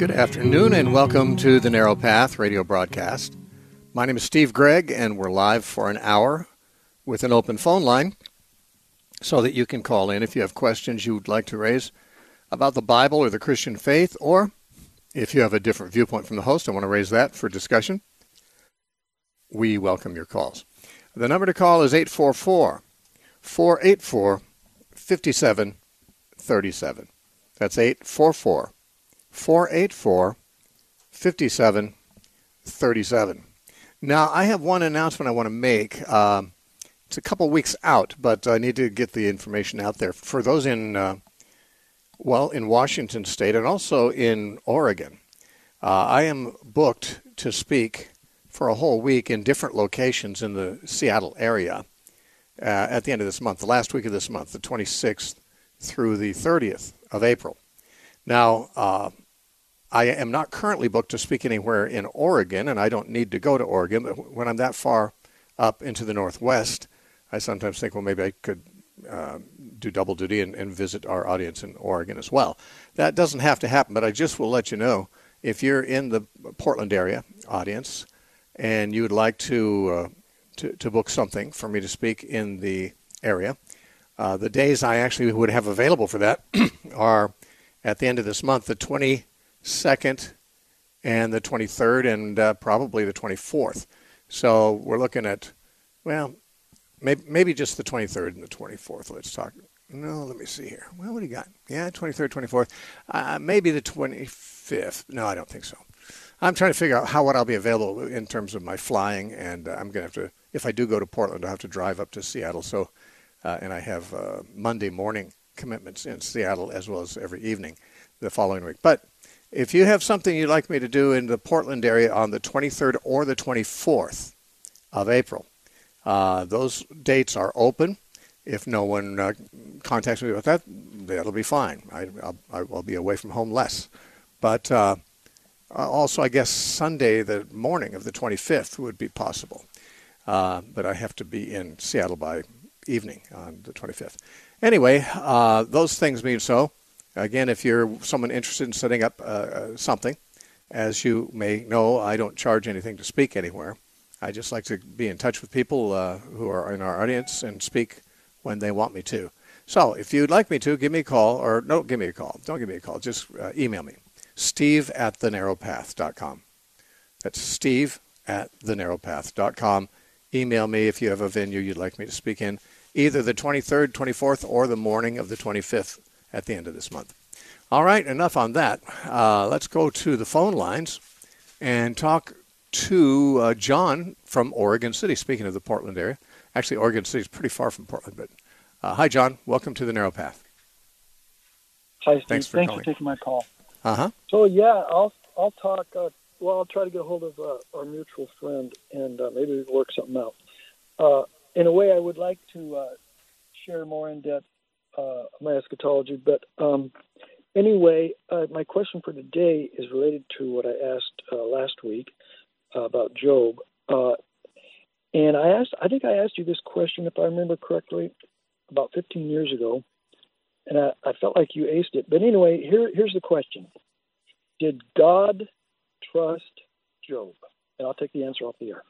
Good afternoon and welcome to the Narrow Path radio broadcast. My name is Steve Gregg and we're live for an hour with an open phone line so that you can call in if you have questions you would like to raise about the Bible or the Christian faith, or if you have a different viewpoint from the host and want to raise that for discussion. We welcome your calls. The number to call is 844-484-5737. That's 844-484-5737. Now, I have one announcement I want to make. It's a couple weeks out, but I need to get the information out there. For those in Washington State and also in Oregon, I am booked to speak for a whole week in different locations in the Seattle area at the end of this month, the last week of this month, the 26th through the 30th of April. Now, I am not currently booked to speak anywhere in Oregon, and I don't need to go to Oregon, but when I'm that far up into the Northwest, I sometimes think, well, maybe I could do double duty and visit our audience in Oregon as well. That doesn't have to happen, but I just will let you know, if you're in the Portland area audience and you would like to book something for me to speak in the area, the days I actually would have available for that are at the end of this month, the 22nd and the 23rd and probably the 24th. So we're looking at, well, maybe just the 23rd and the 24th. Let's talk. No, let me see here. Well, what do you got? Yeah, 23rd, 24th. Maybe the 25th. No, I don't think so. I'm trying to figure out what I'll be available in terms of my flying, and I'm going to have to, if I do go to Portland, I'll have to drive up to Seattle. So, and I have Monday morning commitments in Seattle as well as every evening the following week. But if you have something you'd like me to do in the Portland area on the 23rd or the 24th of April, those dates are open. If no one contacts me about that, that'll be fine. I will be away from home less. But also, I guess Sunday, the morning of the 25th would be possible. But I have to be in Seattle by evening on the 25th. Anyway, those things mean so. Again, if you're someone interested in setting up something, as you may know, I don't charge anything to speak anywhere. I just like to be in touch with people who are in our audience and speak when they want me to. So if you'd like me to, give me a call, or no, give me a call. Don't give me a call. Just email me. Steve@thenarrowpath.com. That's Steve@thenarrowpath.com. Email me if you have a venue you'd like me to speak in, either the 23rd, 24th, or the morning of the 25th at the end of this month. All right, enough on that. Let's go to the phone lines and talk to John from Oregon City, speaking of the Portland area. Actually, Oregon City is pretty far from Portland, but hi, John. Welcome to the Narrow Path. Hi, Steve. Thanks for taking my call. Uh-huh. So, yeah, I'll talk. I'll try to get a hold of our mutual friend, and maybe we can work something out. In a way, I would like to share more in depth my eschatology, but anyway, my question for today is related to what I asked last week about Job. And I think I asked you this question, if I remember correctly, about 15 years ago, and I felt like you aced it. But anyway, here's the question. Did God trust Job? And I'll take the answer off the air.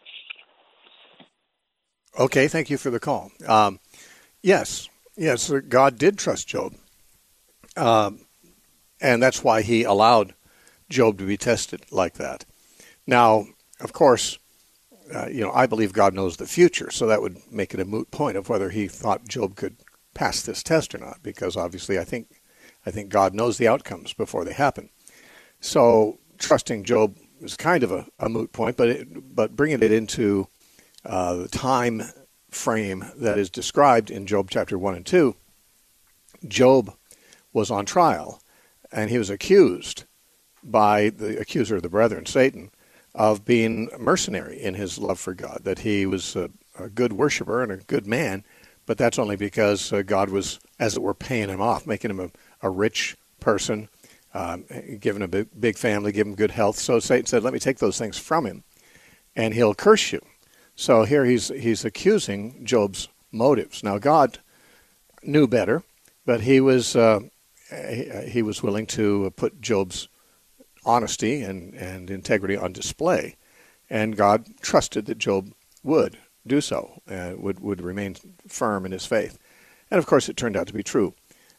Okay, thank you for the call. Yes, God did trust Job. And that's why he allowed Job to be tested like that. Now, of course, I believe God knows the future, so that would make it a moot point of whether he thought Job could pass this test or not, because obviously I think God knows the outcomes before they happen. So trusting Job is kind of a moot point, but bringing it into the time frame that is described in Job chapter 1 and 2, Job was on trial, and he was accused by the accuser of the brethren, Satan, of being mercenary in his love for God, that he was a good worshiper and a good man, but that's only because God was, as it were, paying him off, making him a rich person, giving him a big family, giving him good health. So Satan said, let me take those things from him, and he'll curse you. So here he's accusing Job's motives. Now God knew better, but he was willing to put Job's honesty and integrity on display. And God trusted that Job would do so, would remain firm in his faith. And of course, it turned out to be true.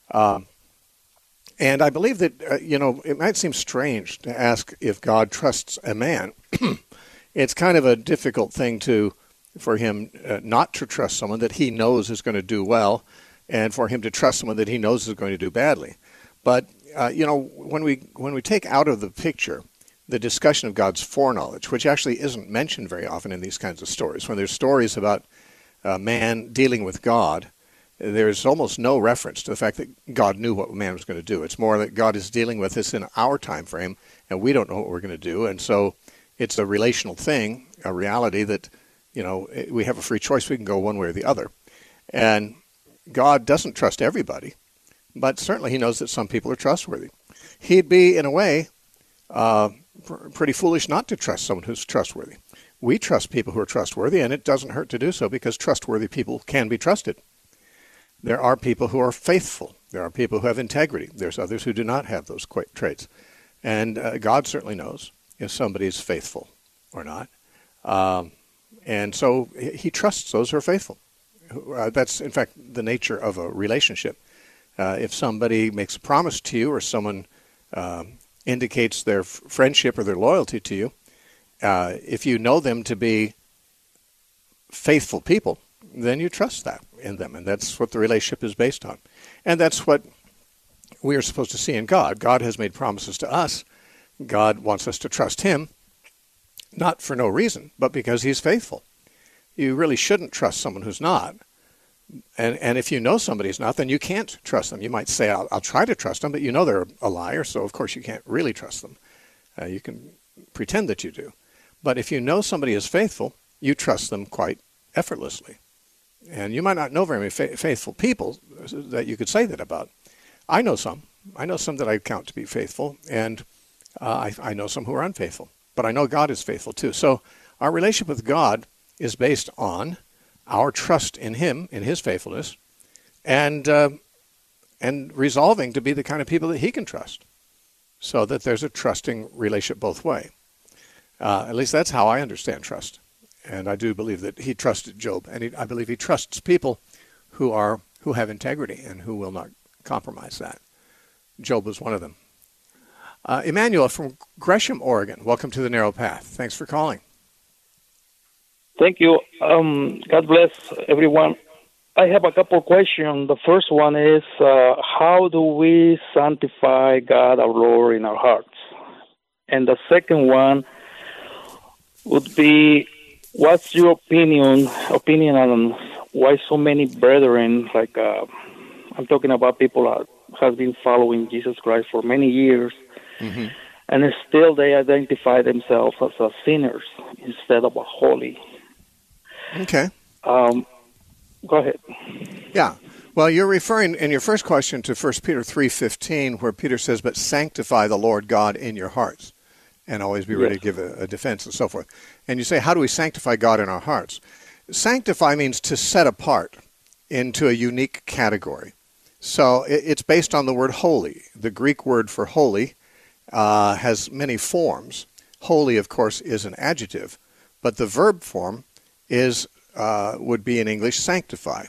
And I believe that, it might seem strange to ask if God trusts a man. It's kind of a difficult thing for him not to trust someone that he knows is going to do well, and for him to trust someone that he knows is going to do badly. But, when we take out of the picture the discussion of God's foreknowledge, which actually isn't mentioned very often in these kinds of stories, when there's stories about man dealing with God, there's almost no reference to the fact that God knew what man was going to do. It's more that God is dealing with us in our time frame, and we don't know what we're going to do. And so it's a relational thing, a reality that, we have a free choice. We can go one way or the other. And God doesn't trust everybody, but certainly he knows that some people are trustworthy. He'd be, in a way, pretty foolish not to trust someone who's trustworthy. We trust people who are trustworthy, and it doesn't hurt to do so because trustworthy people can be trusted. There are people who are faithful. There are people who have integrity. There's others who do not have those traits. And God certainly knows if somebody is faithful or not. And so he trusts those who are faithful. That's, in fact, the nature of a relationship. If somebody makes a promise to you or someone indicates their friendship or their loyalty to you, if you know them to be faithful people, then you trust that in them. And that's what the relationship is based on. And that's what we are supposed to see in God. God has made promises to us. God wants us to trust him, not for no reason, but because he's faithful. You really shouldn't trust someone who's not. And if you know somebody's not, then you can't trust them. You might say, I'll try to trust them, but you know they're a liar, so of course you can't really trust them. You can pretend that you do. But if you know somebody is faithful, you trust them quite effortlessly. And you might not know very many faithful people that you could say that about. I know some. I know some that I count to be faithful, and I know some who are unfaithful. But I know God is faithful too. So our relationship with God is based on our trust in him, in his faithfulness, and resolving to be the kind of people that he can trust, so that there's a trusting relationship both way. At least that's how I understand trust. And I do believe that he trusted Job, and I believe he trusts people who have integrity and who will not compromise that. Job was one of them. Emmanuel from Gresham, Oregon. Welcome to the Narrow Path. Thanks for calling. Thank you. God bless everyone. I have a couple of questions. The first one is, how do we sanctify God our Lord in our hearts? And the second one would be, what's your opinion on why so many brethren, like I'm talking about people that have been following Jesus Christ for many years, mm-hmm. and still they identify themselves as sinners instead of holy. Okay. Go ahead. Yeah. Well, you're referring in your first question to 1 Peter 3:15, where Peter says, "But sanctify the Lord God in your hearts, and always be ready to give a defense," and so forth. And you say, how do we sanctify God in our hearts? Sanctify means to set apart into a unique category. So it's based on the word holy. The Greek word for holy has many forms. Holy, of course, is an adjective, but the verb form would be in English sanctify.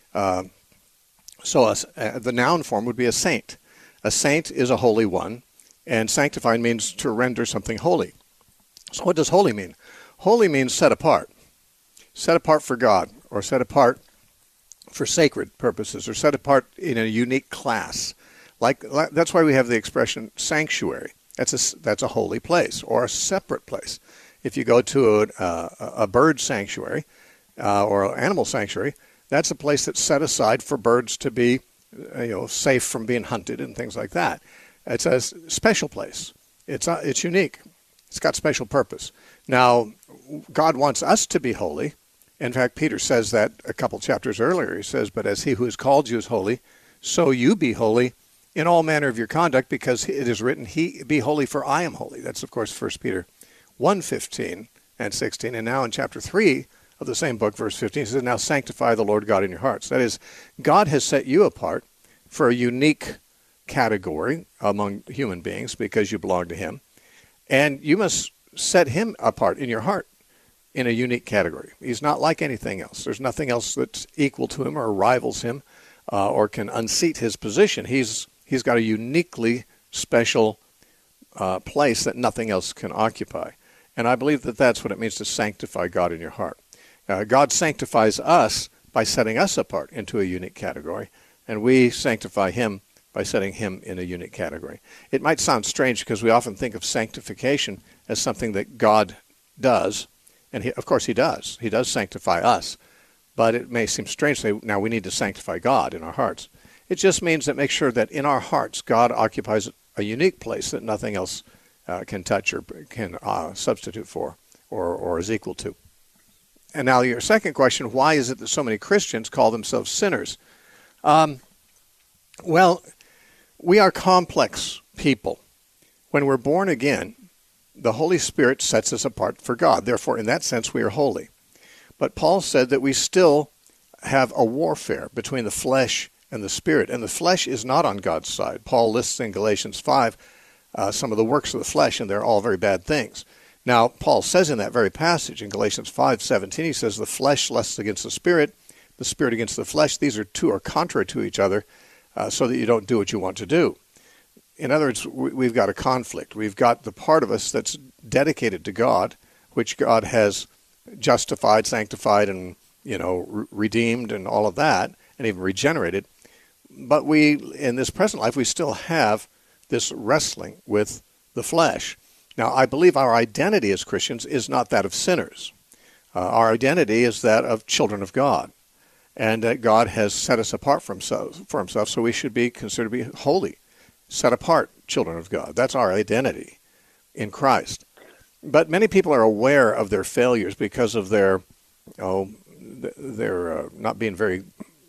So the noun form would be a saint. A saint is a holy one, and sanctify means to render something holy. So what does holy mean? Holy means set apart for God, or set apart for sacred purposes, or set apart in a unique class. Like that's why we have the expression sanctuary. That's a holy place, or a separate place. If you go to a bird sanctuary or an animal sanctuary, that's a place that's set aside for birds to be safe from being hunted and things like that. It's a special place. It's unique. It's got special purpose. Now, God wants us to be holy. In fact, Peter says that a couple chapters earlier. He says, "But as he who has called you is holy, so you be holy in all manner of your conduct, because it is written, be holy, for I am holy." That's, of course, 1 Peter 1:15 and 16. And now in chapter 3 of the same book, verse 15, it says, "Now sanctify the Lord God in your hearts." That is, God has set you apart for a unique category among human beings because you belong to him. And you must set him apart in your heart in a unique category. He's not like anything else. There's nothing else that's equal to him or rivals him or can unseat his position. He's got a uniquely special place that nothing else can occupy. And I believe that that's what it means to sanctify God in your heart. God sanctifies us by setting us apart into a unique category, and we sanctify him by setting him in a unique category. It might sound strange because we often think of sanctification as something that God does, and of course he does. He does sanctify us, but it may seem strange to say, now we need to sanctify God in our hearts. It just means that make sure that in our hearts God occupies a unique place that nothing else can touch or can substitute for or is equal to. And now your second question, why is it that so many Christians call themselves sinners? Well, we are complex people. When we're born again, the Holy Spirit sets us apart for God. Therefore, in that sense, we are holy. But Paul said that we still have a warfare between the flesh and the Spirit, and the flesh is not on God's side. Paul lists in Galatians 5 some of the works of the flesh, and they're all very bad things. Now, Paul says in that very passage, in Galatians 5:17, he says, the flesh lusts against the Spirit against the flesh. These two are contrary to each other, so that you don't do what you want to do. In other words, we've got a conflict. We've got the part of us that's dedicated to God, which God has justified, sanctified, and redeemed and all of that, and even regenerated. But we, in this present life, we still have this wrestling with the flesh. Now, I believe our identity as Christians is not that of sinners. Our identity is that of children of God, and that God has set us apart for himself, so we should be considered to be holy, set apart children of God. That's our identity in Christ. But many people are aware of their failures because of their not being very,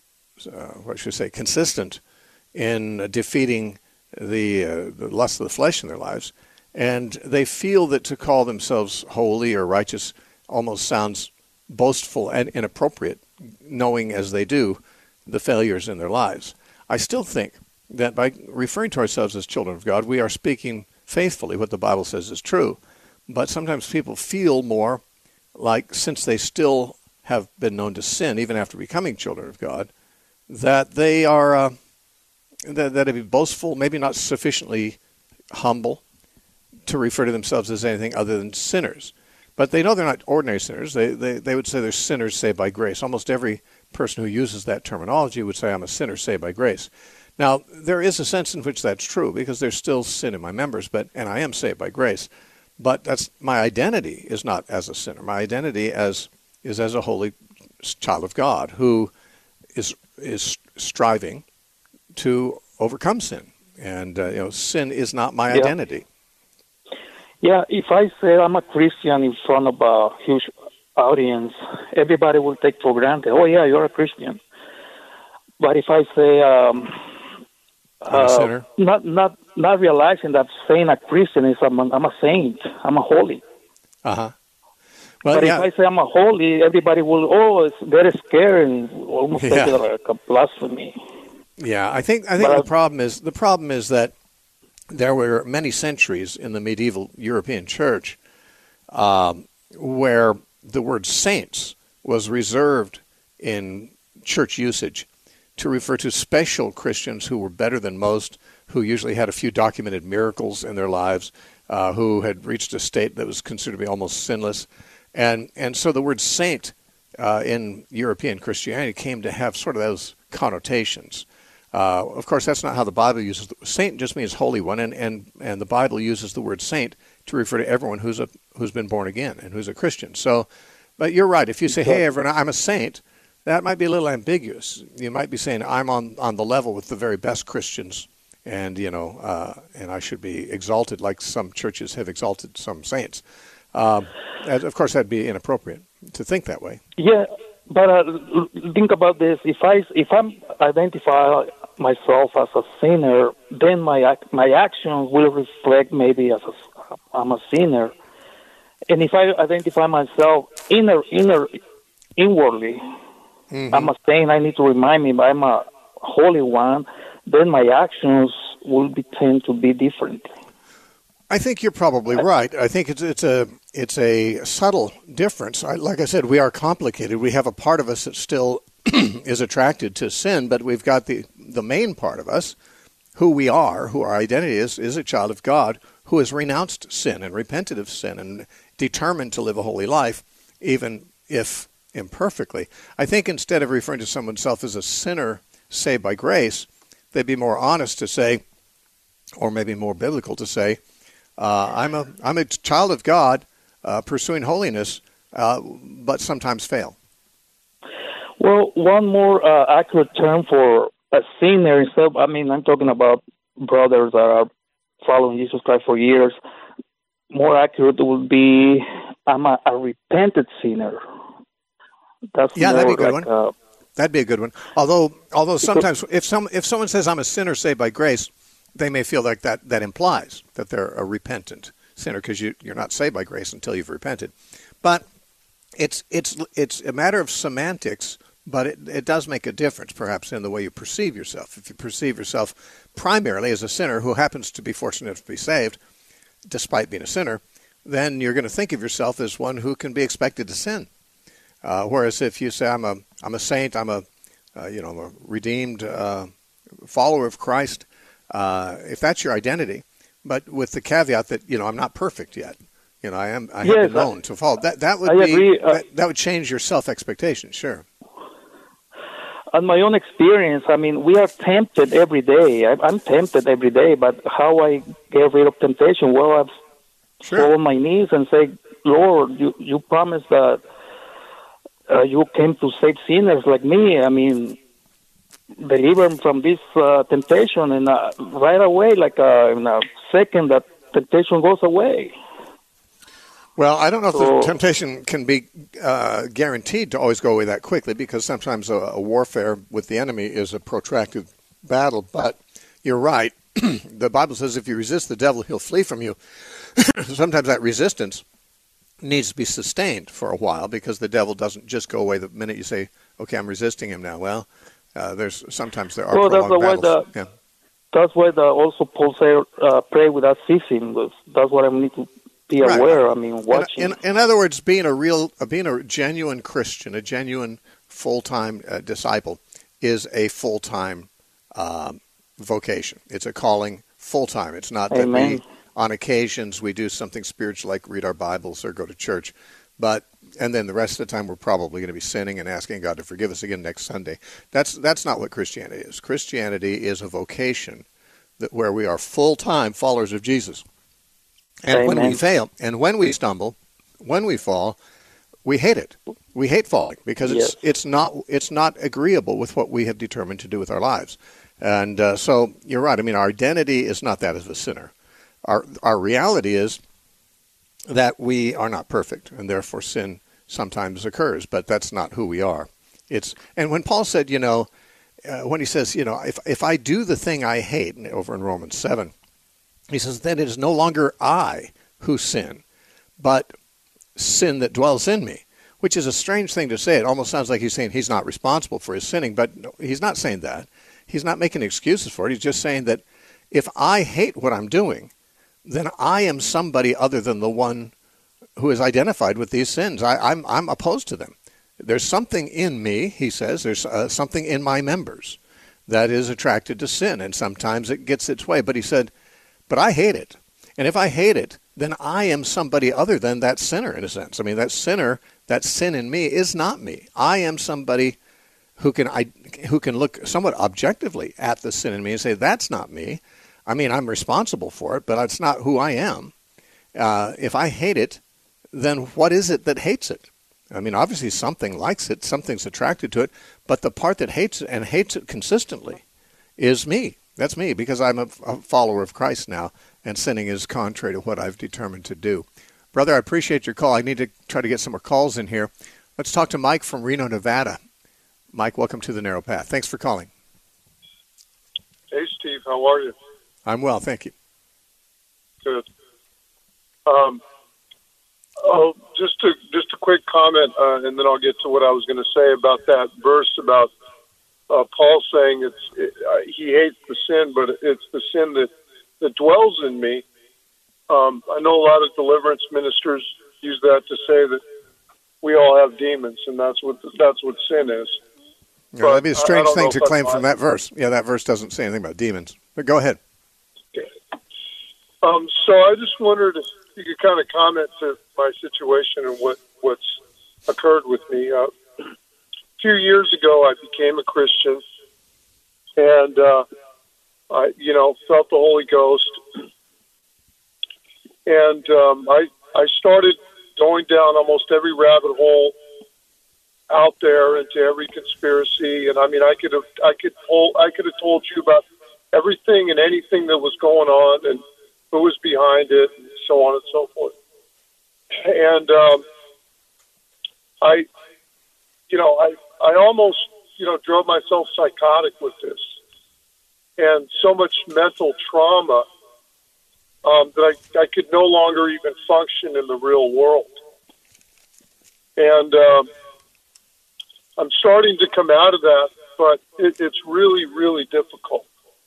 consistent in defeating the lust of the flesh in their lives. And they feel that to call themselves holy or righteous almost sounds boastful and inappropriate, knowing as they do the failures in their lives. I still think that by referring to ourselves as children of God, we are speaking faithfully what the Bible says is true. But sometimes people feel more like, since they still have been known to sin, even after becoming children of God, that they are that they be boastful, maybe not sufficiently humble to refer to themselves as anything other than sinners. But they know they're not ordinary sinners. They would say they're sinners saved by grace. Almost every person who uses that terminology would say, I'm a sinner saved by grace. Now, there is a sense in which that's true, because there's still sin in my members, and I am saved by grace. But that's my identity is not as a sinner. My identity is as a holy child of God who is striving to overcome sin. And sin is not my identity. Yeah, if I say I'm a Christian in front of a huge audience, everybody will take for granted, oh yeah, you're a Christian. But if I say I'm a sinner, not realizing that saying a Christian is I'm a saint, I'm a holy. Well, but if I say I'm a holy, everybody will it's very scary and almost take it like a blasphemy. Yeah, I think the problem is that there were many centuries in the medieval European church where the word saints was reserved in church usage to refer to special Christians who were better than most, who usually had a few documented miracles in their lives, who had reached a state that was considered to be almost sinless. And so the word saint in European Christianity came to have sort of those connotations. Of course, that's not how the Bible uses it. Saint just means holy one, and the Bible uses the word saint to refer to everyone who's been born again and who's a Christian. So, but you're right. If you say, hey, everyone, I'm a saint, that might be a little ambiguous. You might be saying, I'm on the level with the very best Christians, and and I should be exalted like some churches have exalted some saints. Of course, that'd be inappropriate to think that way. Yeah, but think about this. If I'm identify myself as a sinner, then my actions will reflect maybe as I'm a sinner. And if I identify myself inwardly, I'm a saint, I need to remind me I'm a holy one, then my actions will tend to be different. I think you're probably right. I think it's a subtle difference. Like I said, we are complicated. We have a part of us that still is attracted to sin, but we've got the main part of us, who our identity is a child of God who has renounced sin and repented of sin and determined to live a holy life, even if imperfectly. I think instead of referring to someone's self as a sinner saved by grace, they'd be more honest to say, or maybe more biblical to say, I'm a child of God pursuing holiness, but sometimes fail. Well, one more accurate term for a sinner, I'm talking about brothers that are following Jesus Christ for years. More accurate would be, I'm a repentant sinner. That's that'd be a good one. That'd be a good one. Although sometimes if someone says I'm a sinner saved by grace, they may feel like that implies that they're a repentant sinner because you're not saved by grace until you've repented. But it's a matter of semantics, but it does make a difference perhaps in the way you perceive yourself. If you perceive yourself primarily as a sinner who happens to be fortunate to be saved, despite being a sinner, then you're going to think of yourself as one who can be expected to sin. Whereas if you say I'm a saint, I'm a redeemed follower of Christ, if that's your identity, but with the caveat that I'm not perfect yet, I have been known to fall. That would change your self expectation. Sure. On my own experience, we are tempted every day. I'm tempted every day, but how I get rid of temptation? Well, I've fall on my knees and say, Lord, you promised that you came to save sinners like me. Deliver them from this temptation, and right away, in a second, that temptation goes away. Well, I don't know if the temptation can be guaranteed to always go away that quickly, because sometimes a warfare with the enemy is a protracted battle. But you're right. The Bible says if you resist the devil, he'll flee from you. Sometimes that resistance needs to be sustained for a while, because the devil doesn't just go away the minute you say, okay, I'm resisting him now. Well, there are prolonged battles. That's why also Paul said, pray without ceasing. That's what I need to be aware. Watching. In other words, being a genuine Christian, a genuine full-time disciple, is a full-time vocation. It's a calling full-time. It's not that we, on occasions, we do something spiritual like read our Bibles or go to church, and then the rest of the time we're probably going to be sinning and asking God to forgive us again next Sunday. That's not what Christianity is. Christianity is a vocation where we are full-time followers of Jesus. And when we fail, and when we stumble, when we fall, we hate it. We hate falling because it's not agreeable with what we have determined to do with our lives. And so you're right. Our identity is not that of a sinner. Our reality is that we are not perfect, and therefore sin sometimes occurs. But that's not who we are. And when Paul said, when he says, if I do the thing I hate, over in Romans 7. He says, then it is no longer I who sin, but sin that dwells in me, which is a strange thing to say. It almost sounds like he's saying he's not responsible for his sinning, but no, he's not saying that. He's not making excuses for it. He's just saying that if I hate what I'm doing, then I am somebody other than the one who is identified with these sins. I'm opposed to them. There's something in me, he says, there's something in my members that is attracted to sin, and sometimes it gets its way. But he said, but I hate it. And if I hate it, then I am somebody other than that sinner, in a sense. That sinner, that sin in me is not me. I am somebody who can look somewhat objectively at the sin in me and say, that's not me. I'm responsible for it, but it's not who I am. If I hate it, then what is it that hates it? Obviously something likes it, something's attracted to it, but the part that hates it and hates it consistently is me. That's me, because I'm a follower of Christ now, and sinning is contrary to what I've determined to do. Brother, I appreciate your call. I need to try to get some more calls in here. Let's talk to Mike from Reno, Nevada. Mike, welcome to The Narrow Path. Thanks for calling. Hey, Steve. How are you? I'm well, thank you. Good. Just a quick comment, and then I'll get to what I was going to say about that verse about Paul saying he hates the sin, but it's the sin that dwells in me. I know a lot of deliverance ministers use that to say that we all have demons, and that's what sin is. Yeah, that'd be a strange thing to claim from that verse. Yeah, that verse doesn't say anything about demons. But go ahead. Okay. So I just wondered if you could kind of comment to my situation and what's occurred with me. A few years ago, I became a Christian, and I, felt the Holy Ghost, and I started going down almost every rabbit hole out there into every conspiracy. And I mean, I could have told you about everything and anything that was going on and who was behind it and so on and so forth. And I almost drove myself psychotic with this, and so much mental trauma that I could no longer even function in the real world. And I'm starting to come out of that, but it's really, really difficult.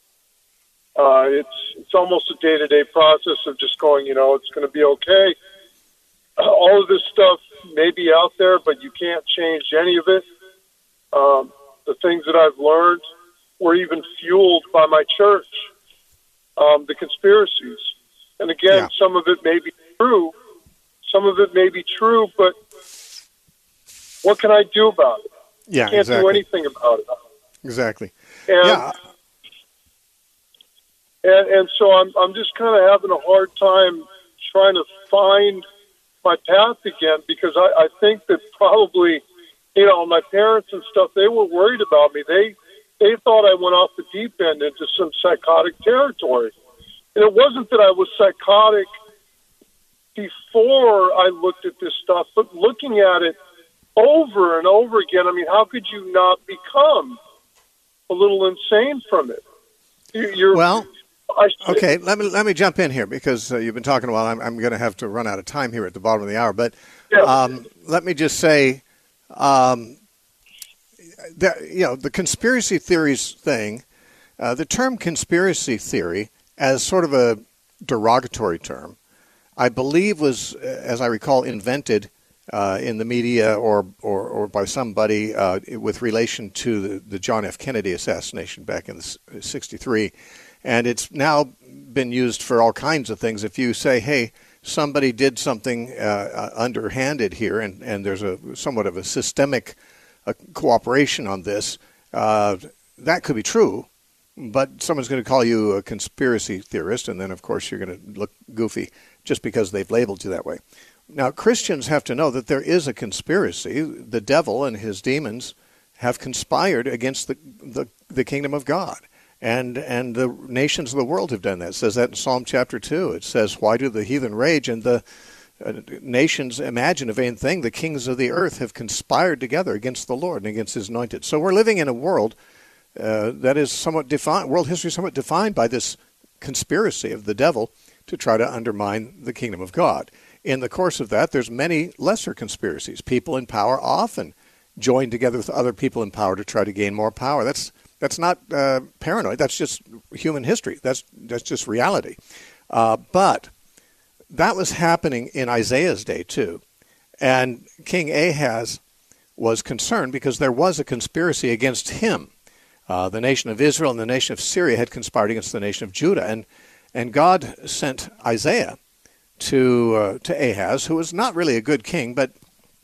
It's almost a day-to-day process of just going, it's going to be okay. All of this stuff may be out there, but you can't change any of it. The things that I've learned were even fueled by my church, the conspiracies. And again, Some of it may be true. Some of it may be true, but what can I do about it? Yeah, I can't do anything about it. Exactly. And so I'm just kind of having a hard time trying to find my path again, because I think that probably, my parents and stuff, they were worried about me. They thought I went off the deep end into some psychotic territory. And it wasn't that I was psychotic before I looked at this stuff, but looking at it over and over again, I mean, how could you not become a little insane from it? Okay, let me jump in here, because you've been talking a while. I'm going to have to run out of time here at the bottom of the hour. But let me just say, the conspiracy theories thing, the term conspiracy theory as sort of a derogatory term, I believe was, as I recall, invented in the media or by somebody with relation to the John F. Kennedy assassination back in '63. And it's now been used for all kinds of things. If you say, hey, somebody did something underhanded here, and there's somewhat of a systemic cooperation on this, that could be true, but someone's going to call you a conspiracy theorist, and then, of course, you're going to look goofy just because they've labeled you that way. Now, Christians have to know that there is a conspiracy. The devil and his demons have conspired against the kingdom of God. And the nations of the world have done that. It says that in Psalm chapter 2. It says, why do the heathen rage and the nations imagine a vain thing? The kings of the earth have conspired together against the Lord and against his anointed. So we're living in a world that is somewhat defined, world history is somewhat defined by this conspiracy of the devil to try to undermine the kingdom of God. In the course of that, there's many lesser conspiracies. People in power often join together with other people in power to try to gain more power. That's not paranoid. That's just human history. That's just reality. But that was happening in Isaiah's day too. And King Ahaz was concerned because there was a conspiracy against him. The nation of Israel and the nation of Syria had conspired against the nation of Judah. And God sent Isaiah to Ahaz, who was not really a good king, but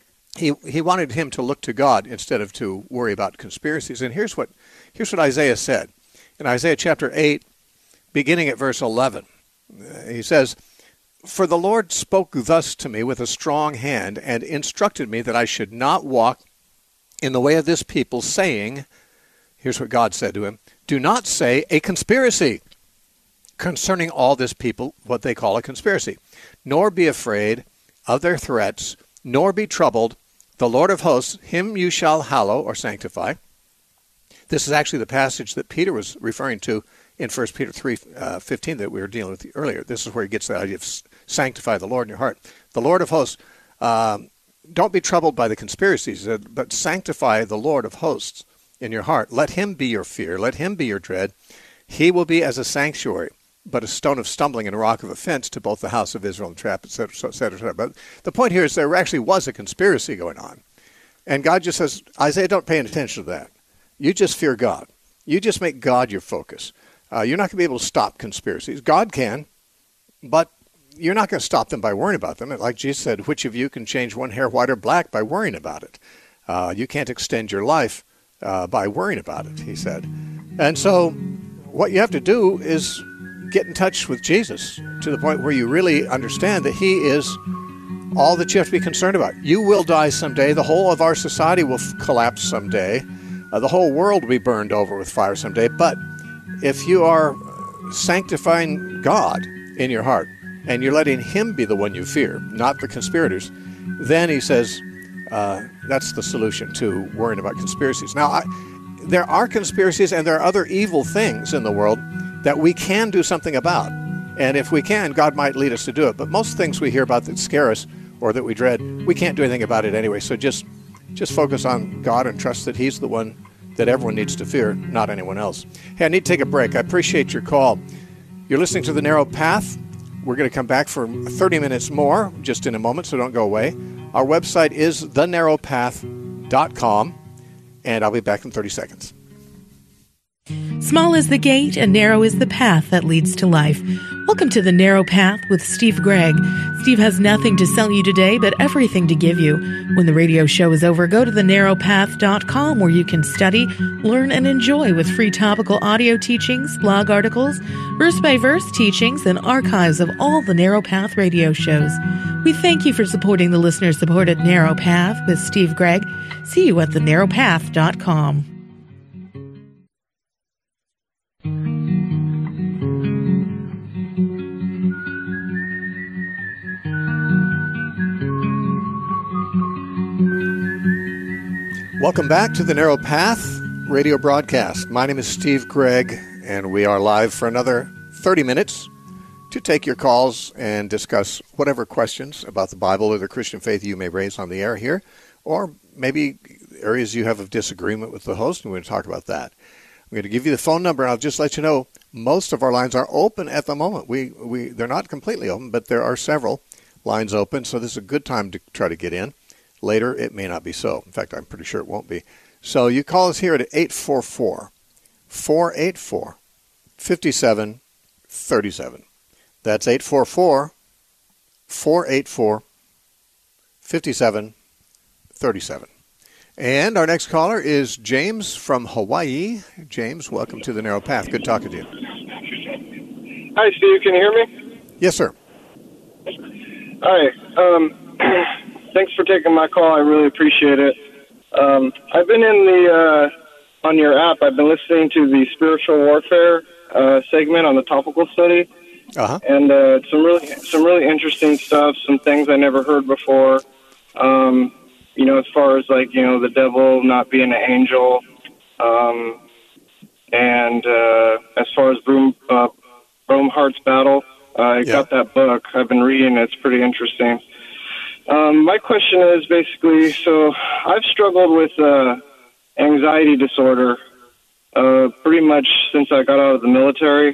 he wanted him to look to God instead of to worry about conspiracies. And here's what Isaiah said. In Isaiah chapter 8, beginning at verse 11, he says, "For the Lord spoke thus to me with a strong hand and instructed me that I should not walk in the way of this people, saying," here's what God said to him, "do not say a conspiracy concerning all this people," what they call a conspiracy, "nor be afraid of their threats, nor be troubled. The Lord of hosts, him you shall hallow," or sanctify. This is actually the passage that Peter was referring to in 1 Peter 3:15 that we were dealing with earlier. This is where he gets the idea of sanctify the Lord in your heart. The Lord of hosts, don't be troubled by the conspiracies, but sanctify the Lord of hosts in your heart. Let him be your fear. Let him be your dread. He will be as a sanctuary. but a stone of stumbling and a rock of offense to both the house of Israel and the trap, et cetera, et cetera, et cetera. But the point here is there actually was a conspiracy going on. And God just says, Isaiah, don't pay any attention to that. You just fear God. You just make God your focus. You're not going to be able to stop conspiracies. God can, but you're not going to stop them by worrying about them. Like Jesus said, which of you can change one hair white or black by worrying about it? You can't extend your life by worrying about it, he said. And so what you have to do is get in touch with Jesus to the point where you really understand that he is all that you have to be concerned about. You will die someday. The whole of our society will collapse someday. The whole world will be burned over with fire someday. But if you are sanctifying God in your heart and you're letting him be the one you fear, not the conspirators, then he says that's the solution to worrying about conspiracies. Now, there are conspiracies and there are other evil things in the world that we can do something about. And if we can, God might lead us to do it. But most things we hear about that scare us or that we dread, we can't do anything about it anyway. So just focus on God and trust that he's the one that everyone needs to fear, not anyone else. Hey, I need to take a break. I appreciate your call. You're listening to The Narrow Path. We're going to come back for 30 minutes more just in a moment, so don't go away. Our website is thenarrowpath.com, and I'll be back in 30 seconds. Small is the gate and narrow is the path that leads to life. Welcome to The Narrow Path with Steve Gregg. Steve has nothing to sell you today, but everything to give you. When the radio show is over, go to thenarrowpath.com where you can study, learn, and enjoy with free topical audio teachings, blog articles, verse-by-verse teachings, and archives of all the Narrow Path radio shows. We thank you for supporting the listener-supported Narrow Path with Steve Gregg. See you at thenarrowpath.com. Welcome back to the Narrow Path radio broadcast. My name is Steve Gregg, and we are live for another 30 minutes to take your calls and discuss whatever questions about the Bible or the Christian faith you may raise on the air here, or maybe areas you have of disagreement with the host, and we're going to talk about that. I'm going to give you the phone number, and I'll just let you know most of our lines are open at the moment. They're not completely open, but there are several lines open, so this is a good time to try to get in. Later, it may not be so. In fact, I'm pretty sure it won't be. So you call us here at 844-484-5737. That's 844-484-5737. And our next caller is James from Hawaii. James, welcome to the Narrow Path. Good talking to you. Hi, Steve. Can you hear me? Yes, sir. Hi. Thanks for taking my call. I really appreciate it. I've been on your app, I've been listening to the spiritual warfare segment on the topical study. Uh-huh. And some really interesting stuff, some things I never heard before. As far as the devil not being an angel. And as far as Bromhart's battle, I got that book. I've been reading it. It's pretty interesting. My question is basically, so I've struggled with anxiety disorder pretty much since I got out of the military.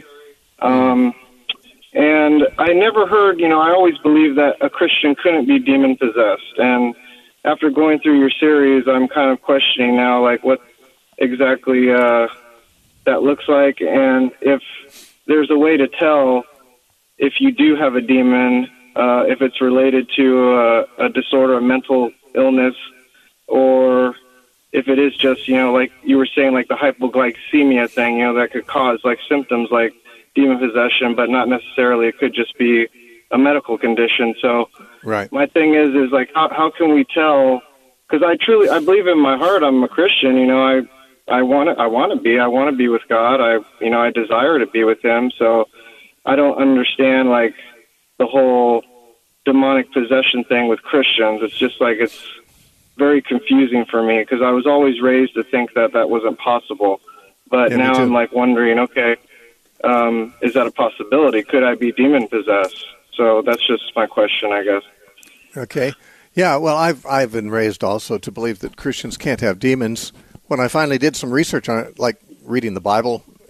And I never heard, I always believed that a Christian couldn't be demon-possessed. And after going through your series, I'm kind of questioning now, what exactly that looks like, and if there's a way to tell if you do have a demon, if it's related to a disorder, a mental illness, or if it is just, like you were saying, like the hypoglycemia thing, that could cause symptoms like demon possession, but not necessarily. It could just be a medical condition. So right. My thing is how can we tell? Because I believe in my heart I'm a Christian. I want to be with God. I desire to be with Him. So I don't understand the whole demonic possession thing with Christians. It's just it's very confusing for me because I was always raised to think that wasn't possible. But now I'm wondering, okay, is that a possibility? Could I be demon possessed? So that's just my question, I guess. Okay. Yeah, well, I've been raised also to believe that Christians can't have demons. When I finally did some research on it, like reading the Bible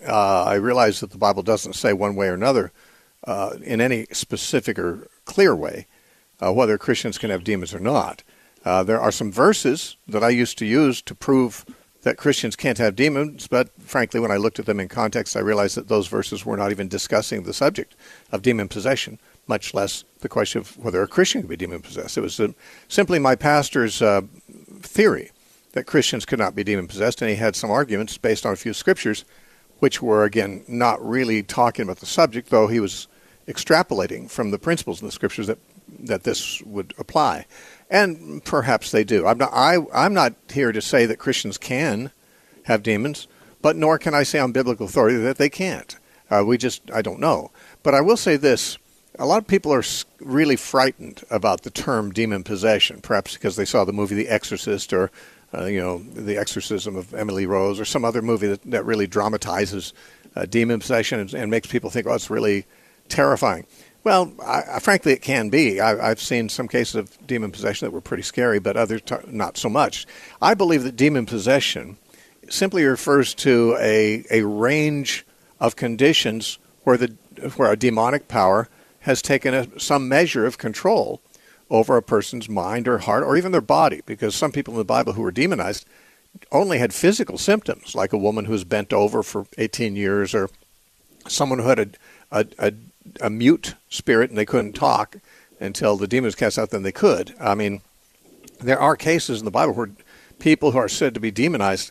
I realize that the Bible doesn't say one way or another in any specific or clear way whether Christians can have demons or not. There are some verses that I used to use to prove that Christians can't have demons, but frankly, when I looked at them in context, I realized that those verses were not even discussing the subject of demon possession, much less the question of whether a Christian could be demon-possessed. It was simply my pastor's theory that Christians could not be demon-possessed, and he had some arguments based on a few scriptures, which were, again, not really talking about the subject, though he was extrapolating from the principles in the scriptures that this would apply. And perhaps they do. I'm not here to say that Christians can have demons, but nor can I say on biblical authority that they can't. I don't know. But I will say this. A lot of people are really frightened about the term demon possession, perhaps because they saw the movie The Exorcist or, The Exorcism of Emily Rose or some other movie that really dramatizes demon possession and makes people think, oh, it's really terrifying. Well, frankly, it can be. I've seen some cases of demon possession that were pretty scary, but others not so much. I believe that demon possession simply refers to a range of conditions where a demonic power has taken some measure of control over a person's mind or heart or even their body, because some people in the Bible who were demonized only had physical symptoms, like a woman who was bent over for 18 years or someone who had a mute spirit and they couldn't talk until the demon was cast out, then they could. I mean, there are cases in the Bible where people who are said to be demonized,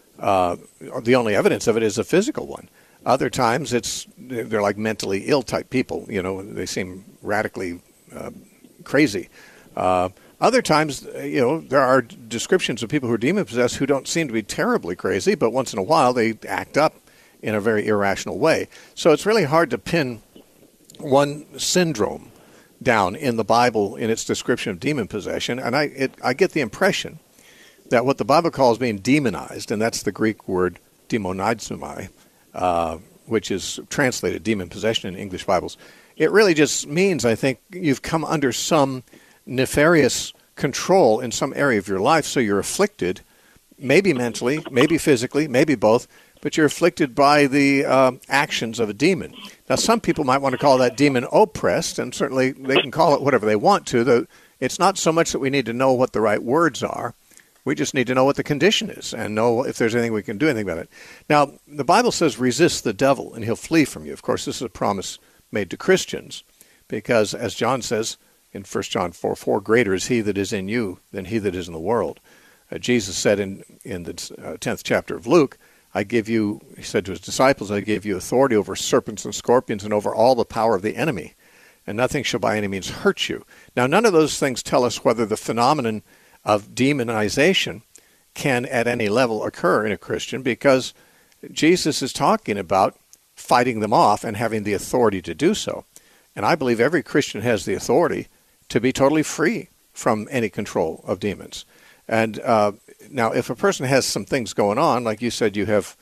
the only evidence of it is a physical one. Other times they're like mentally ill type people. They seem radically crazy. Other times, there are descriptions of people who are demon-possessed who don't seem to be terribly crazy, but once in a while they act up in a very irrational way. So it's really hard to pin one syndrome down in the Bible in its description of demon possession, and I get the impression that what the Bible calls being demonized, and that's the Greek word demonizomai, which is translated demon possession in English Bibles, it really just means, I think, you've come under some nefarious control in some area of your life, so you're afflicted, maybe mentally, maybe physically, maybe both, but you're afflicted by the actions of a demon. Now, some people might want to call that demon oppressed, and certainly they can call it whatever they want to. It's not so much that we need to know what the right words are. We just need to know what the condition is and know if there's anything we can do anything about it. Now, the Bible says resist the devil and he'll flee from you. Of course, this is a promise made to Christians because, as John says in 1 John 4:4, greater is he that is in you than he that is in the world. Jesus said in the 10th chapter of Luke, he said to his disciples, I give you authority over serpents and scorpions and over all the power of the enemy, and nothing shall by any means hurt you. Now, none of those things tell us whether the phenomenon of demonization can at any level occur in a Christian, because Jesus is talking about fighting them off and having the authority to do so. And I believe every Christian has the authority to be totally free from any control of demons. And now, if a person has some things going on, like you said, you have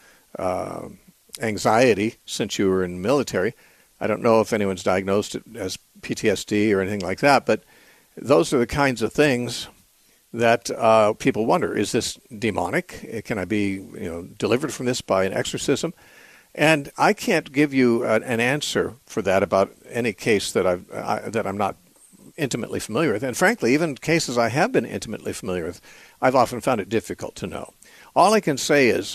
anxiety since you were in the military. I don't know if anyone's diagnosed it as PTSD or anything like that, but those are the kinds of things that people wonder, is this demonic? Can I be delivered from this by an exorcism? And I can't give you an answer for that about any case that I'm not intimately familiar with. And frankly, even cases I have been intimately familiar with, I've often found it difficult to know. All I can say is,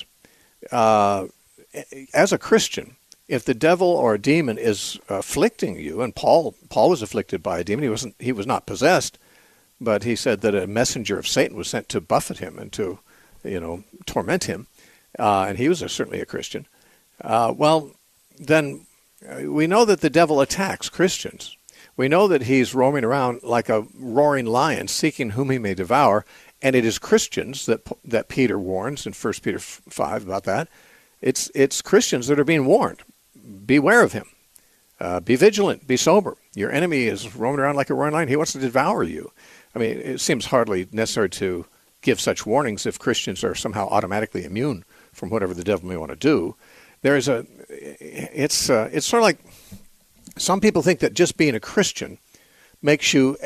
as a Christian, if the devil or a demon is afflicting you, and Paul was afflicted by a demon, he was not possessed, but he said that a messenger of Satan was sent to buffet him and to, torment him, and he was certainly a Christian. Well, then we know that the devil attacks Christians. We know that he's roaming around like a roaring lion, seeking whom he may devour, and it is Christians that Peter warns in 1 Peter 5 about that. It's Christians that are being warned. Beware of him. Be vigilant. Be sober. Your enemy is roaming around like a roaring lion. He wants to devour you. I mean, it seems hardly necessary to give such warnings if Christians are somehow automatically immune from whatever the devil may want to do. It's sort of like some people think that just being a Christian makes you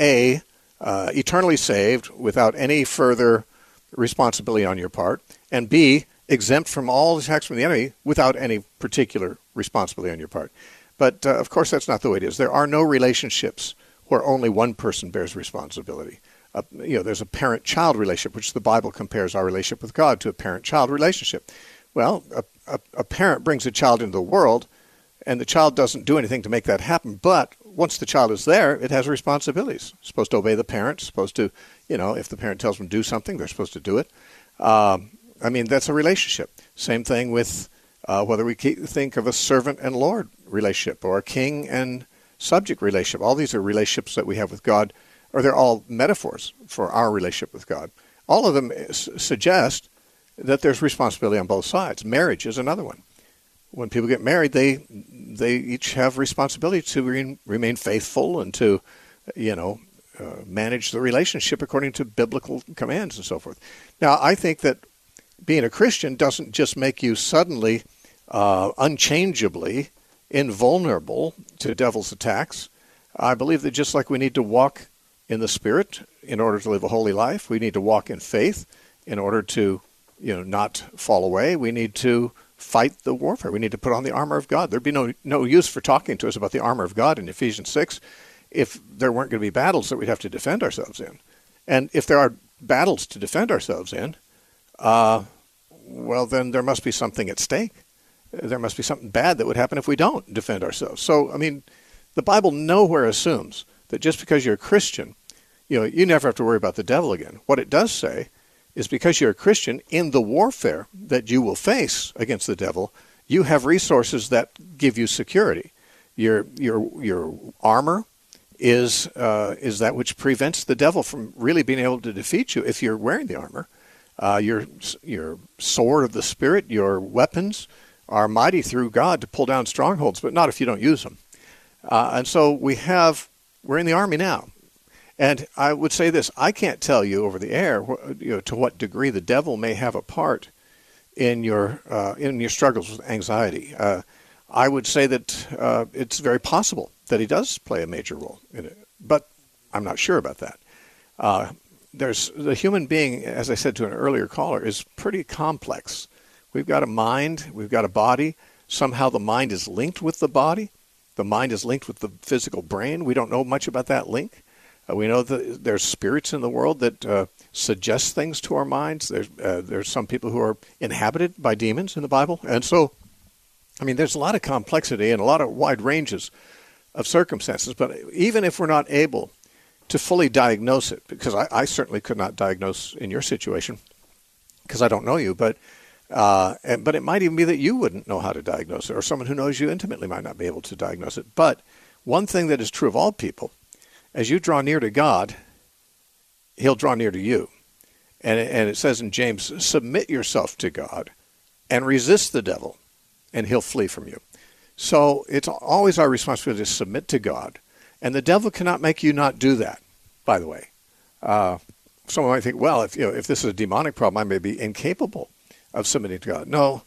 eternally saved without any further responsibility on your part, and B, exempt from all attacks from the enemy without any particular responsibility on your part. But, of course, that's not the way it is. There are no relationships where only one person bears responsibility. There's a parent-child relationship, which the Bible compares our relationship with God to a parent-child relationship. Well, a parent brings a child into the world, and the child doesn't do anything to make that happen. But once the child is there, it has responsibilities. It's supposed to obey the parent. It's supposed to, if the parent tells them to do something, they're supposed to do it. That's a relationship. Same thing with whether we think of a servant and Lord relationship or a king and subject relationship. All these are relationships that we have with God, or they're all metaphors for our relationship with God. All of them suggest that there's responsibility on both sides. Marriage is another one. When people get married, they each have responsibility to remain faithful and to, manage the relationship according to biblical commands and so forth. Now, I think that being a Christian doesn't just make you suddenly unchangeably invulnerable to devil's attacks. I believe that just like we need to walk in the Spirit in order to live a holy life, we need to walk in faith in order to, not fall away. We need to fight the warfare. We need to put on the armor of God. There'd be no use for talking to us about the armor of God in Ephesians 6 if there weren't going to be battles that we'd have to defend ourselves in. And if there are battles to defend ourselves in, then there must be something at stake. There must be something bad that would happen if we don't defend ourselves. So, the Bible nowhere assumes that just because you're a Christian, you never have to worry about the devil again. What it does say is because you're a Christian, in the warfare that you will face against the devil, you have resources that give you security. Your armor is that which prevents the devil from really being able to defeat you if you're wearing the armor. Your sword of the Spirit, your weapons are mighty through God to pull down strongholds, but not if you don't use them. And so we're in the army now. And I would say this, I can't tell you over the air to what degree the devil may have a part in your struggles with anxiety. I would say that it's very possible that he does play a major role in it, but I'm not sure about that. There's the human being, as I said to an earlier caller, is pretty complex. We've got a mind, we've got a body. Somehow the mind is linked with the body. The mind is linked with the physical brain. We don't know much about that link. We know that there's spirits in the world that suggest things to our minds. There's some people who are inhabited by demons in the Bible. And so, there's a lot of complexity and a lot of wide ranges of circumstances. But even if we're not able to fully diagnose it, because I certainly could not diagnose in your situation because I don't know you, but it might even be that you wouldn't know how to diagnose it, or someone who knows you intimately might not be able to diagnose it. But one thing that is true of all people, as you draw near to God, he'll draw near to you. And it says in James, submit yourself to God and resist the devil, and he'll flee from you. So it's always our responsibility to submit to God. And the devil cannot make you not do that, by the way. Someone might think, well, if this is a demonic problem, I may be incapable of submitting to God. No,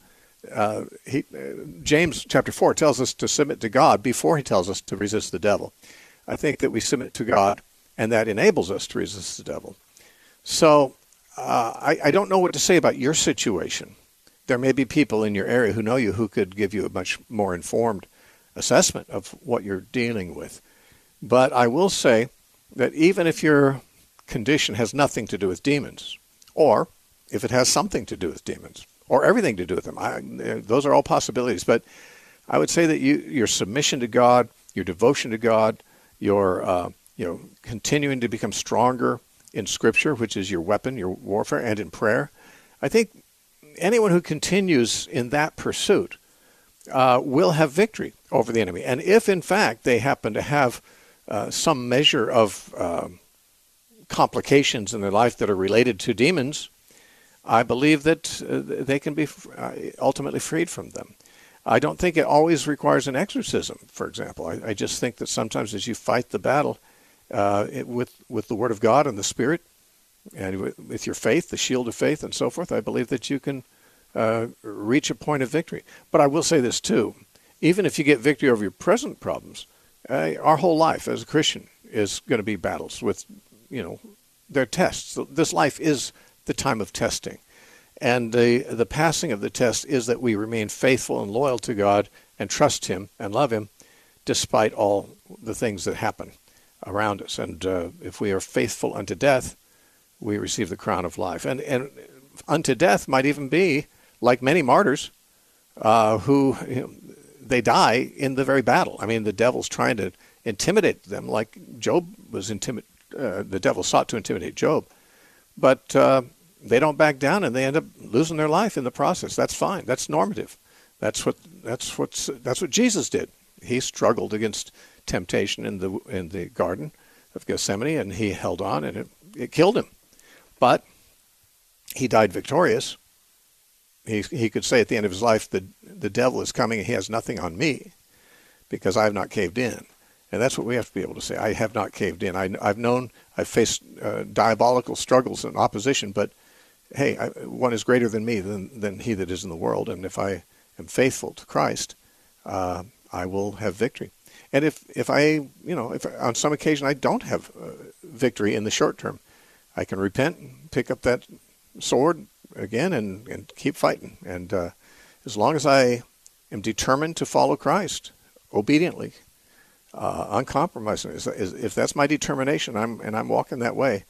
James chapter 4 tells us to submit to God before he tells us to resist the devil. I think that we submit to God, and that enables us to resist the devil. So I don't know what to say about your situation. There may be people in your area who know you who could give you a much more informed assessment of what you're dealing with. But I will say that even if your condition has nothing to do with demons, or if it has something to do with demons, or everything to do with them, those are all possibilities. But I would say that your submission to God, your devotion to God, your continuing to become stronger in Scripture, which is your weapon, your warfare, and in prayer. I think anyone who continues in that pursuit will have victory over the enemy. And if, in fact, they happen to have some measure of complications in their life that are related to demons, I believe that they can be ultimately freed from them. I don't think it always requires an exorcism, for example. I just think that sometimes as you fight the battle with the Word of God and the Spirit, and with your faith, the shield of faith and so forth, I believe that you can reach a point of victory. But I will say this too, even if you get victory over your present problems, our whole life as a Christian is going to be battles with, their tests. This life is the time of testing. And the passing of the test is that we remain faithful and loyal to God and trust Him and love Him despite all the things that happen around us. And if we are faithful unto death, we receive the crown of life. And unto death might even be like many martyrs who they die in the very battle. I mean, the devil's trying to intimidate them like Job was the devil sought to intimidate Job. But they don't back down, and they end up losing their life in the process. That's fine. That's normative. That's what Jesus did. He struggled against temptation in the Garden of Gethsemane, and he held on, and it killed him. But he died victorious. He could say at the end of his life, the devil is coming, and he has nothing on me because I have not caved in. And that's what we have to be able to say. I have not caved in. I've faced diabolical struggles and opposition, but hey, one is greater than me, than he that is in the world. And if I am faithful to Christ, I will have victory. And if on some occasion I don't have victory in the short term, I can repent, pick up that sword again, and keep fighting. And as long as I am determined to follow Christ obediently, uncompromising, if that's my determination, I'm walking that way,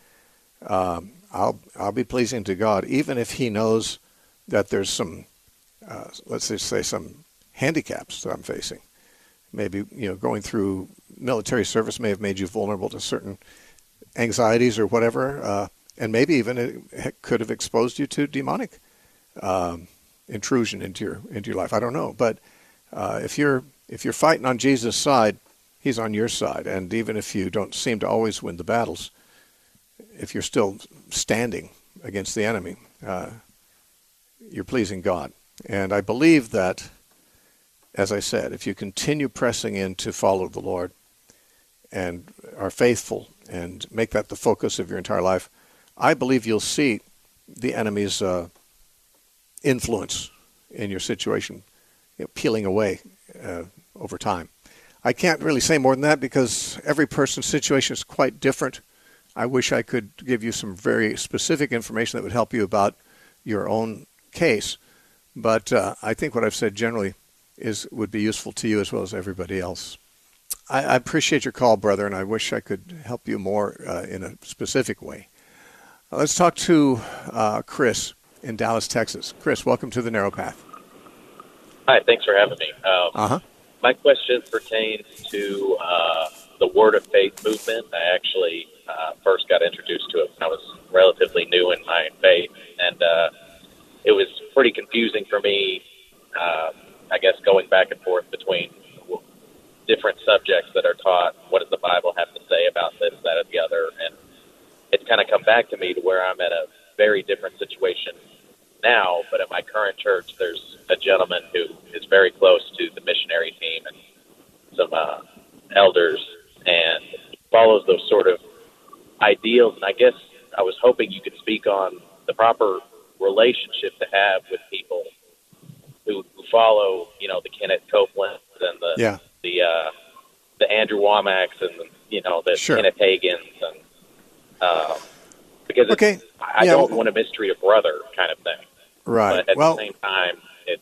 I'll be pleasing to God, even if He knows that there's some, let's just say, some handicaps that I'm facing. Maybe going through military service may have made you vulnerable to certain anxieties or whatever, and maybe even it could have exposed you to demonic intrusion into your life. I don't know, but if you're fighting on Jesus' side, He's on your side, and even if you don't seem to always win the battles, if you're still standing against the enemy, you're pleasing God. And I believe that, as I said, if you continue pressing in to follow the Lord and are faithful and make that the focus of your entire life, I believe you'll see the enemy's influence in your situation peeling away over time. I can't really say more than that because every person's situation is quite different. I wish I could give you some very specific information that would help you about your own case. But I think what I've said generally would be useful to you as well as everybody else. I appreciate your call, brother, and I wish I could help you more in a specific way. Let's talk to Chris in Dallas, Texas. Chris, welcome to the Narrow Path. Hi, thanks for having me. My question pertains to the Word of Faith movement. I actually first got introduced to it when I was relatively new in my faith, and it was pretty confusing for me, I guess, going back and forth between different subjects that are taught. What does the Bible have to say about this, that, or the other? And it's kind of come back to me to where I'm at a very different situation now, but at my current church, there's a gentleman who is very close to the missionary team and some elders, and follows those sort of ideals. And I guess I was hoping you could speak on the proper relationship to have with people who follow, the Kenneth Copeland and the Andrew Womacks and the Kenneth Hagins, and because I don't want to mistreat a brother kind of thing. Right. But at the same time,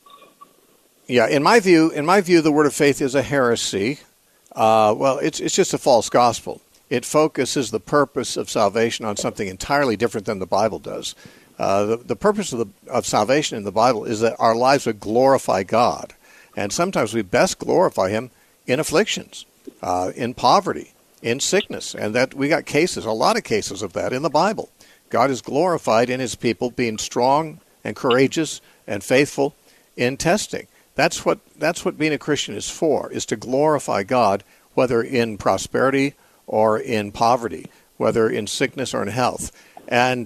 in my view, the Word of Faith is a heresy. It's just a false gospel. It focuses the purpose of salvation on something entirely different than the Bible does. The purpose of salvation in the Bible is that our lives would glorify God. And sometimes we best glorify Him in afflictions, in poverty, in sickness. And that we got a lot of cases of that in the Bible. God is glorified in His people being strong and courageous and faithful in testing. That's what being a Christian is for, is to glorify God, whether in prosperity or in poverty, whether in sickness or in health. And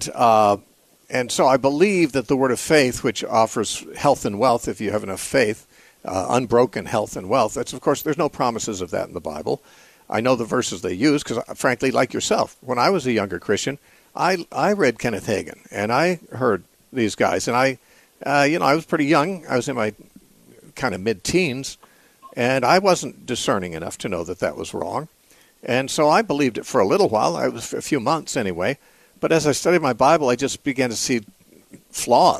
so I believe that the Word of Faith, which offers health and wealth if you have enough faith, unbroken health and wealth, of course, there's no promises of that in the Bible. I know the verses they use because, frankly, like yourself, when I was a younger Christian, I read Kenneth Hagin, and I heard these guys, and I was pretty young. I was in my kind of mid-teens, and I wasn't discerning enough to know that was wrong. And so I believed it for a little while. I was a few months anyway. But as I studied my Bible, I just began to see flaws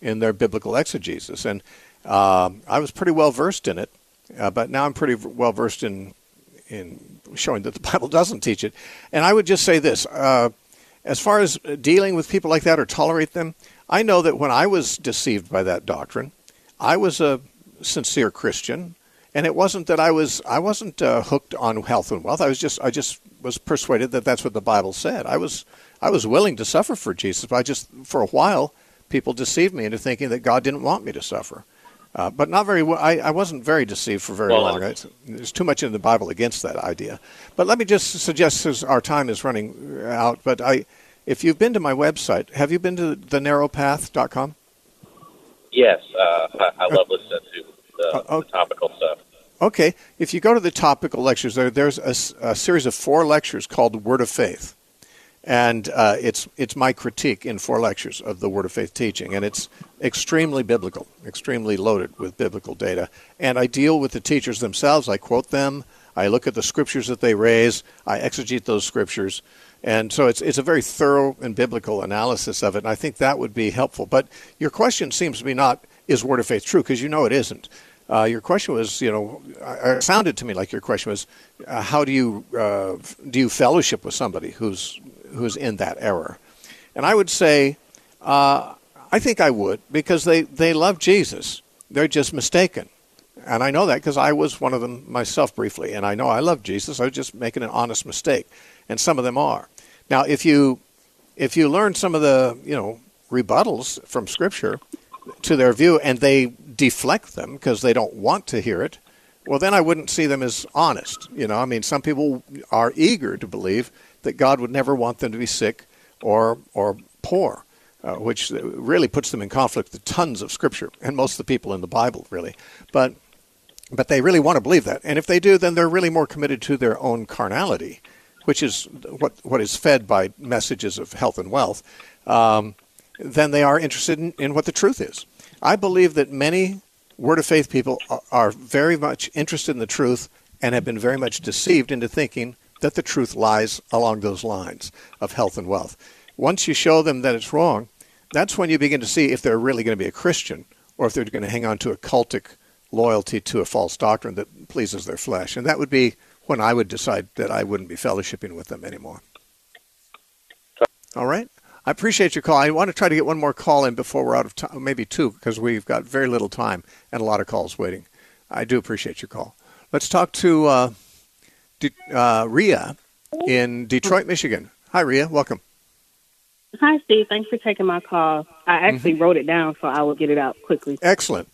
in their biblical exegesis. And I was pretty well versed in it, but now I'm pretty well versed in showing that the Bible doesn't teach it. And I would just say this, as far as dealing with people like that or tolerate them, I know that when I was deceived by that doctrine, I was a sincere Christian, and it wasn't that I wasn't hooked on health and wealth. I just was persuaded that that's what the Bible said. I was willing to suffer for Jesus, but for a while, people deceived me into thinking that God didn't want me to suffer. But not very well. I wasn't very deceived for very long. There's too much in the Bible against that idea. But let me just suggest, as our time is running out, but if you've been to my website, have you been to thenarrowpath.com? Yes, I love listening to the topical stuff. Okay, if you go to the topical lectures, there's a series of 4 lectures called Word of Faith. And it's my critique in 4 lectures of the Word of Faith teaching, and it's extremely biblical, extremely loaded with biblical data. And I deal with the teachers themselves. I quote them. I look at the scriptures that they raise. I exegete those scriptures. And so it's a very thorough and biblical analysis of it, and I think that would be helpful. But your question seems to be not, is Word of Faith true? Because you know it isn't. Your question was, it sounded to me like your question was, how do you fellowship with somebody who's in that error? And I would say, I think I would, because they love Jesus. They're just mistaken. And I know that because I was one of them myself briefly. And I know I love Jesus. I was just making an honest mistake. And some of them are. Now, if you learn some of the, rebuttals from Scripture to their view, and they deflect them because they don't want to hear it, well, then I wouldn't see them as honest. Some people are eager to believe that God would never want them to be sick or poor, which really puts them in conflict with tons of Scripture and most of the people in the Bible, really. But they really want to believe that. And if they do, then they're really more committed to their own carnality, which is what is fed by messages of health and wealth, than they are interested in what the truth is. I believe that many Word of Faith people are very much interested in the truth and have been very much deceived into thinking that the truth lies along those lines of health and wealth. Once you show them that it's wrong, that's when you begin to see if they're really going to be a Christian or if they're going to hang on to a cultic loyalty to a false doctrine that pleases their flesh. And that would be when I would decide that I wouldn't be fellowshipping with them anymore. All right? I appreciate your call. I want to try to get one more call in before we're out of time, maybe 2, because we've got very little time and a lot of calls waiting. I do appreciate your call. Let's talk to Rhea in Detroit, Michigan. Hi, Rhea. Welcome. Hi, Steve. Thanks for taking my call. I actually wrote it down, so I will get it out quickly. Excellent.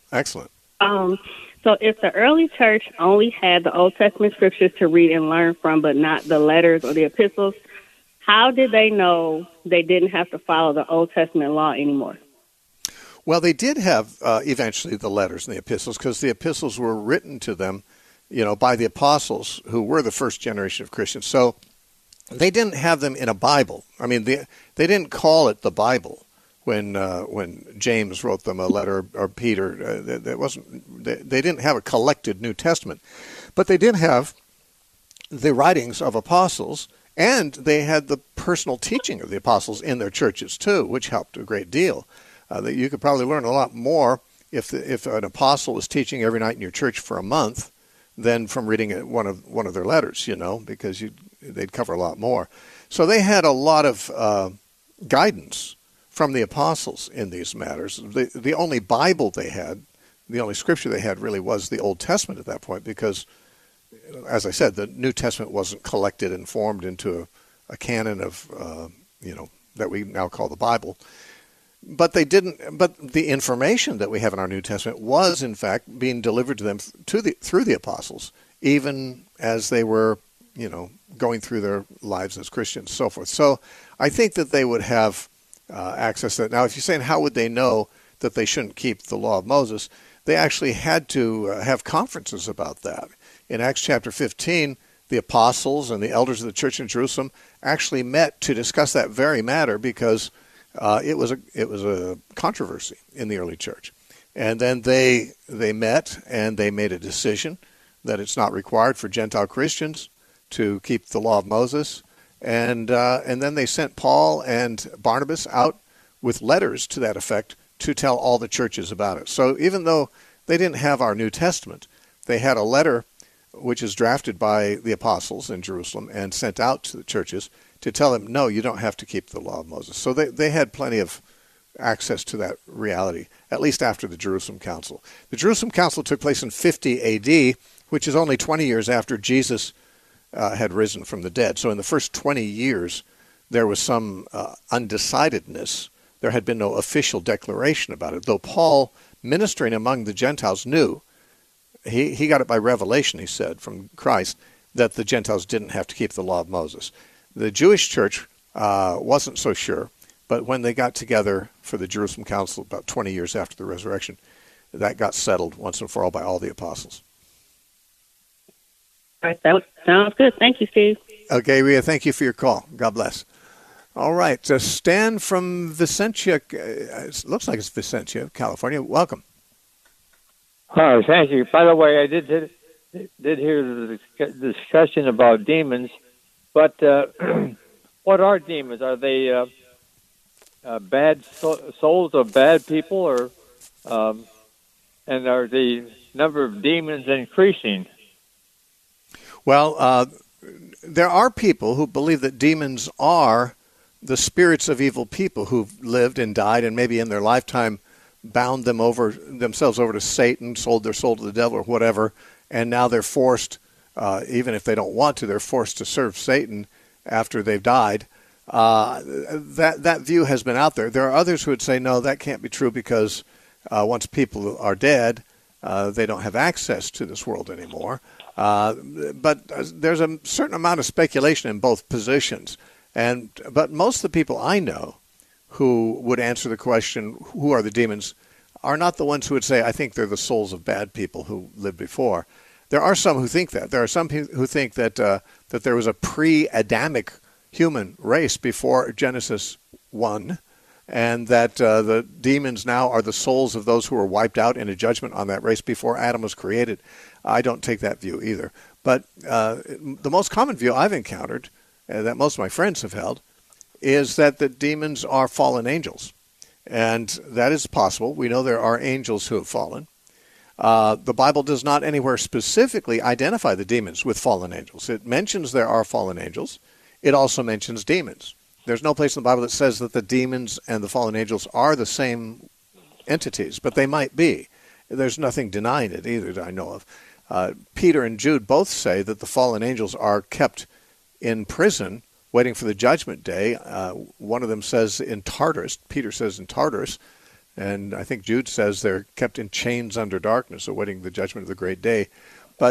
So if the early church only had the Old Testament scriptures to read and learn from, but not the letters or the epistles, how did they know they didn't have to follow the Old Testament law anymore? Well, they did have eventually the letters and the epistles, because the epistles were written to them, by the apostles who were the first generation of Christians. So they didn't have them in a Bible. I mean, they didn't call it the Bible when James wrote them a letter, or Peter. They didn't have a collected New Testament, but they did have the writings of apostles. And they had the personal teaching of the apostles in their churches too, which helped a great deal. You could probably learn a lot more if an apostle was teaching every night in your church for a month than from reading one of their letters, because they'd cover a lot more. So they had a lot of guidance from the apostles in these matters. The only Bible they had, the only scripture they had really was the Old Testament at that point, because, as I said, the New Testament wasn't collected and formed into a canon of, that we now call the Bible. But they didn't. But the information that we have in our New Testament was, in fact, being delivered to them through the apostles, even as they were, going through their lives as Christians, so forth. So I think that they would have access to that. Now, if you're saying how would they know that they shouldn't keep the law of Moses, they actually had to have conferences about that. In Acts chapter 15, the apostles and the elders of the church in Jerusalem actually met to discuss that very matter, because it was a controversy in the early church. And then they met and they made a decision that it's not required for Gentile Christians to keep the law of Moses. And then they sent Paul and Barnabas out with letters to that effect to tell all the churches about it. So even though they didn't have our New Testament, they had a letter which is drafted by the apostles in Jerusalem and sent out to the churches to tell them, no, you don't have to keep the law of Moses. So they had plenty of access to that reality, at least after the Jerusalem Council. The Jerusalem Council took place in 50 A.D., which is only 20 years after Jesus had risen from the dead. So in the first 20 years, there was some undecidedness. There had been no official declaration about it, though Paul, ministering among the Gentiles, knew. He got it by revelation, he said, from Christ, that the Gentiles didn't have to keep the law of Moses. The Jewish church wasn't so sure, but when they got together for the Jerusalem Council about 20 years after the resurrection, that got settled once and for all by all the apostles. All right, that sounds good. Thank you, Steve. Okay, Rhea, thank you for your call. God bless. All right, Stan from Vicentia, it looks like it's Vicentia, California. Welcome. Oh, thank you. By the way, I did hear the discussion about demons, but what are demons? Are they bad souls of bad people, or and are the number of demons increasing? Well, there are people who believe that demons are the spirits of evil people who've lived and died and maybe in their lifetime bound themselves over to Satan, sold their soul to the devil or whatever, and now they're forced, even if they don't want to, they're forced to serve Satan after they've died. That view has been out there. There are others who would say, no, that can't be true because once people are dead, they don't have access to this world anymore. But there's a certain amount of speculation in both positions. But most of the people I know who would answer the question, who are the demons, are not the ones who would say, I think they're the souls of bad people who lived before. There are some who think that. There are some people who think that that there was a pre-Adamic human race before Genesis 1, and that the demons now are the souls of those who were wiped out in a judgment on that race before Adam was created. I don't take that view either. But the most common view I've encountered, that most of my friends have held, is that the demons are fallen angels. And that is possible. We know there are angels who have fallen. The Bible does not anywhere specifically identify the demons with fallen angels. It mentions there are fallen angels. It also mentions demons. There's no place in the Bible that says that the demons and the fallen angels are the same entities, but they might be. There's nothing denying it either that I know of. Peter and Jude both say that the fallen angels are kept in prison waiting for the judgment day. One of them says in Tartarus. Peter says in Tartarus. And I think Jude says they're kept in chains under darkness, awaiting the judgment of the great day. But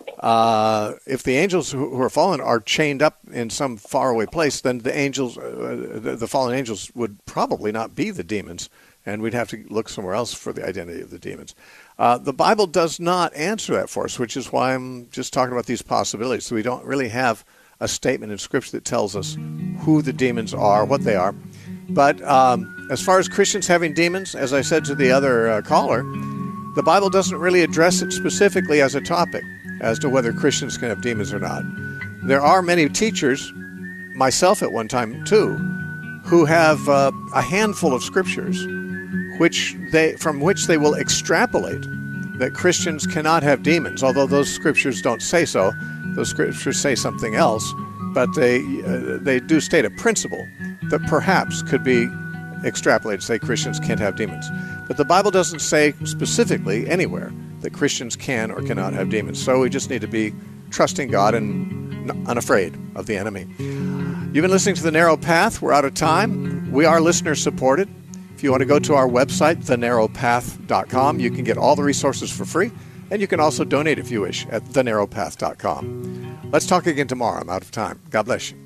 if the angels who are fallen are chained up in some faraway place, then the angels, the fallen angels, would probably not be the demons, and we'd have to look somewhere else for the identity of the demons. The Bible does not answer that for us, which is why I'm just talking about these possibilities. So we don't really have a statement in Scripture that tells us who the demons are, what they are. But as far as Christians having demons, as I said to the other caller, the Bible doesn't really address it specifically as a topic as to whether Christians can have demons or not. There are many teachers, myself at one time too, who have a handful of scriptures from which they will extrapolate that Christians cannot have demons, although those scriptures don't say so. Those scriptures say something else, but they do state a principle that perhaps could be extrapolated to say Christians can't have demons. But the Bible doesn't say specifically anywhere that Christians can or cannot have demons. So we just need to be trusting God and unafraid of the enemy. You've been listening to The Narrow Path. We're out of time. We are listener supported. If you want to go to our website, thenarrowpath.com, you can get all the resources for free, and you can also donate if you wish at thenarrowpath.com. Let's talk again tomorrow. I'm out of time. God bless you.